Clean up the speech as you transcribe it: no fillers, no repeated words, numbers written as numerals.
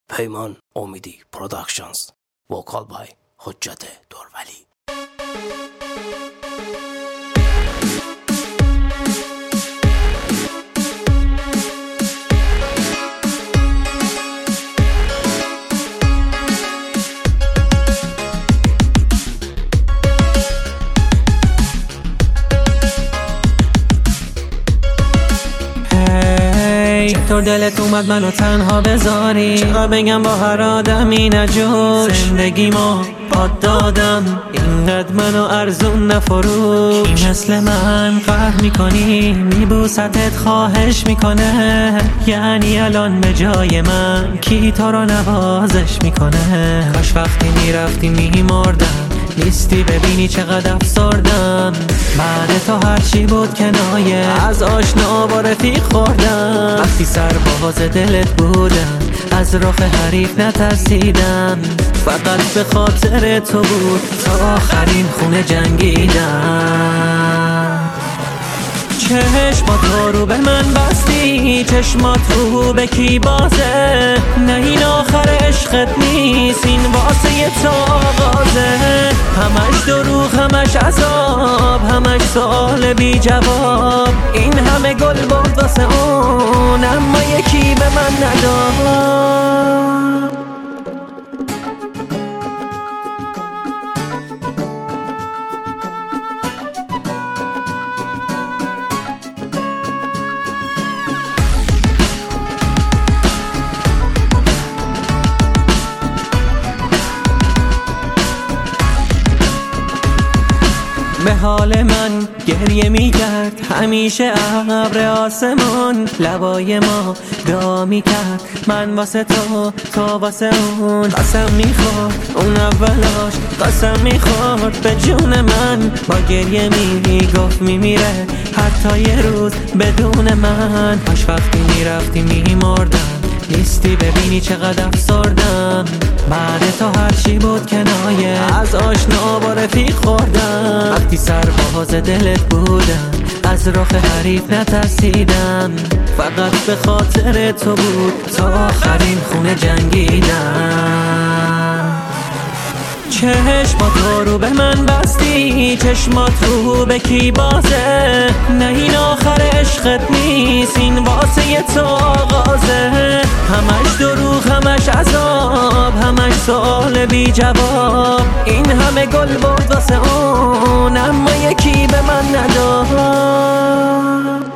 پیمان امیدی پروداکشنز. وکال بای حجت دورولی. چطور دلت اومد منو تنها بذاری؟ چرا بگم با هر آدمی نجوش؟ زندگیمو پاد دادم اینقدر منو ارزون نفروش. این مثل من قهر میکنی میبوستت خواهش میکنه، یعنی الان به جای من کی تو رو نوازش میکنه؟ کاش وقتی میرفتی میمردم نیستی ببینی چقدر افسردم. بعد تو هرچی بود کنایه، از آشنا با رفیق خوردم. وقتی سرباز دلت بودم از رخ حریف نترسیدم، فقط به خاطر تو بود تا آخرین خونه جنگیدم. چشمات رو به من بستی، چشمات رو به کی بازه؟ نه این آخر عشقت نیست، این واسه تو آغازه. همش دروغ، همش عذاب، همش سوال بی جواب. این همه گل برد واسه اون، اما یکی به من نداد. به حال من گریه میکرد همیشه ابر آسمان، لبای ما دعا میکرد من واسه تو، تو واسه اون. قسم میخورد اون اولاش، قسم میخورد به جون من. با گریه میگفت میمیره حتی یه روز بدون من. کاش وقتی میرفتی میمردم نیستی ببینی چقدر افسردم. بعد تو هرچی بود کنایه، از آشنا با رفیق خوردم. وقتی سرباز دلت بودم از رخ حریف نترسیدم، فقط به خاطر تو بود تا آخرین خونه جنگیدم. چشمات رو به من بستی، چشمات رو به کی بازه؟ نه این آخر عشقت نیست، این واسه تو آغازه. همش دروغ، همش عذاب، همش سوال بی جواب. این همه گل برد واسه اون، اما یکی به من نداد.